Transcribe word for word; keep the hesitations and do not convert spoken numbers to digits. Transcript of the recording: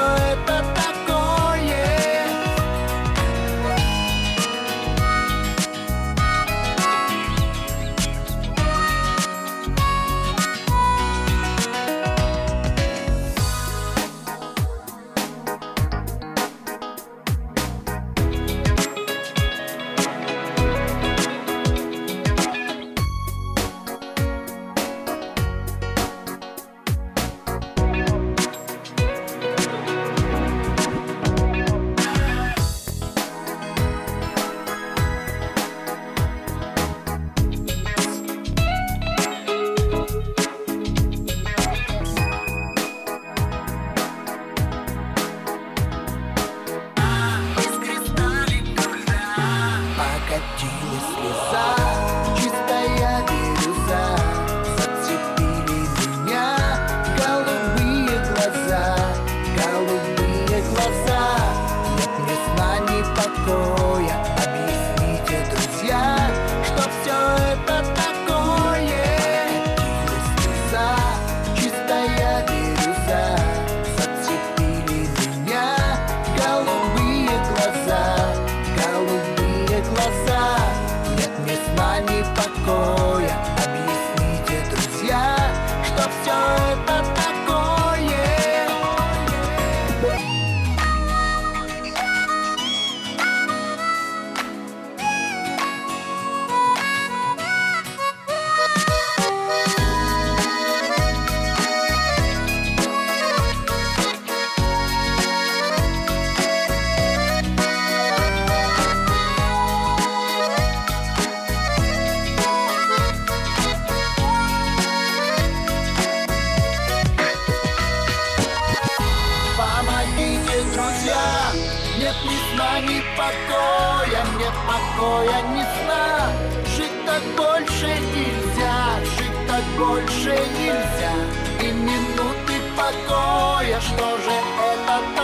это такое? Покатилась слеза, чистая бирюза, зацепили меня голубые глаза, голубые глаза. Нет ни сна, ни покоя, объясните, друзья, что все это такое. Покатилась слеза, чистая бирюза, зацепили меня голубые глаза, голубые глаза. Нет ни сна, ни покоя, объясните, друзья, что все это такое. Помогите, друзья, нет ни сна, ни покоя, нет покоя, ни сна. Жить так больше нельзя, жить так больше нельзя. И минуты покоя, что же это